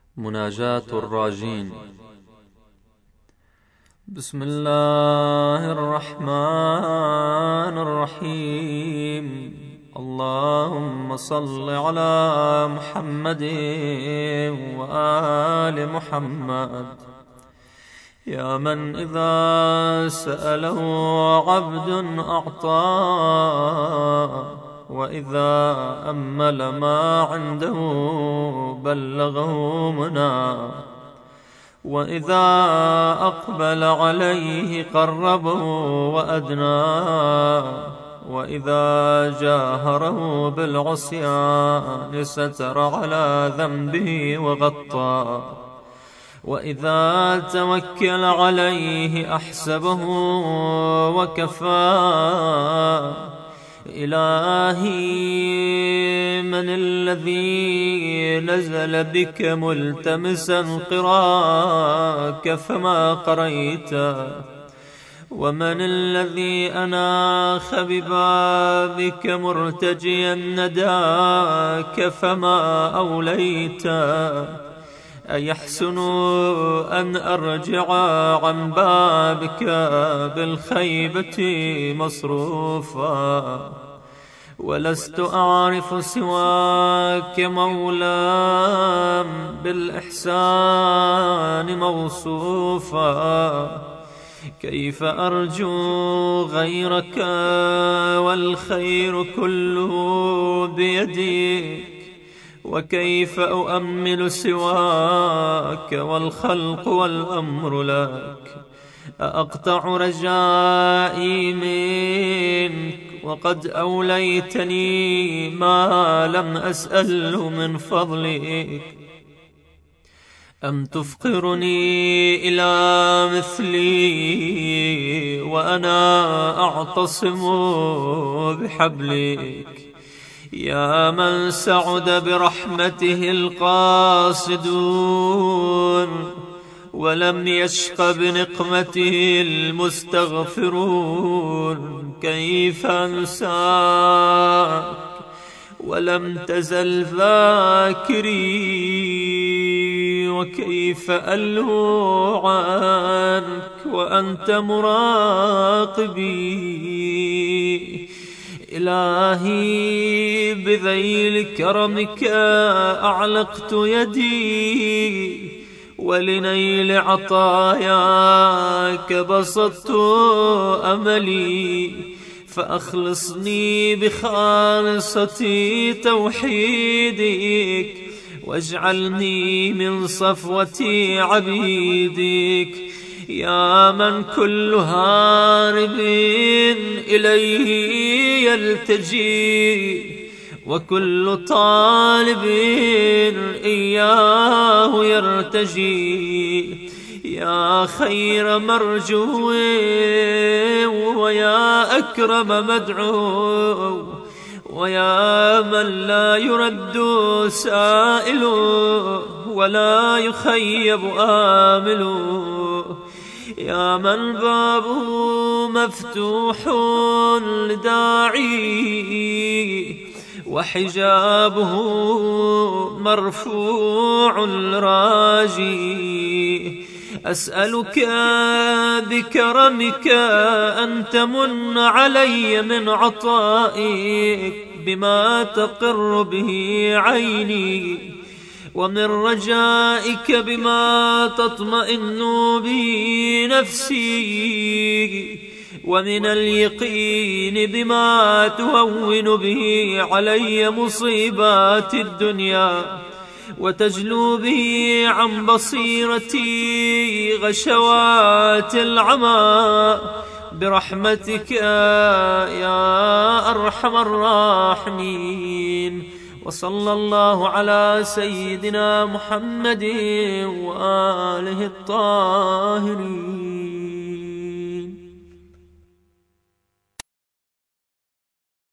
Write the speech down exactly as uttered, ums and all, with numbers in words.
مناجاة الراجين. بسم الله الرحمن الرحيم. اللهم صل على محمد وآل محمد. يا من إذا سأله عبد أعطاه، وإذا أمل ما عنده بلغه مناه، وإذا أقبل عليه قربه وأدناه، وإذا جاهره بالعصيان ستر على ذنبه وغطاه، وإذا توكل عليه أحسبه وكفاه. إلهي، من الذي نزل بك ملتمسا قراك فما قريته؟ ومن الذي أناخ ببابك مرتجيا نداك فما أوليته؟ أيحسن أن أرجع عن بابك بالخيبة مصروفا، ولست أعرف سواك مولى بالإحسان موصوفا. كيف أرجو غيرك والخير كله بيديك؟ وكيف أؤمل سواك والخلق والأمر لك؟ أقطع رجائي منك وقد أوليتني ما لم أسأله من فضلك؟ أم تفقرني إلى مثلي وأنا أعتصم بحبلك؟ يا من سعد برحمته القاصدون ولم يشق بنقمته المستغفرون، كيف أنساك ولم تزل ذاكري؟ وكيف ألهو عنك وأنت مراقبي؟ إلهي، بذيل كرمك أعلقت يدي، ولنيل عطاياك بسطت أملي، فأخلصني بخالصة توحيدك، واجعلني من صفوة عبيدك. يا من كل هارب إليه يلتجي، وكل طالب إياه يرتجي. يا خير مرجو ويا أكرم مدعو، ويا من لا يرد سائل ولا يخيب آمل. يا من بابه مفتوح لداعي، وحجابه مرفوع الراجي. أسألك بكرمك أن تمن علي من عطائك بما تقر به عيني، ومن رجائك بما تطمئن به نفسي، ومن اليقين بما تهون به علي مصيبات الدنيا، وتجلو به عن بصيرتي غشوات العمى، برحمتك يا أرحم الراحمين. وصلى الله على سيدنا محمد وآله الطاهرين.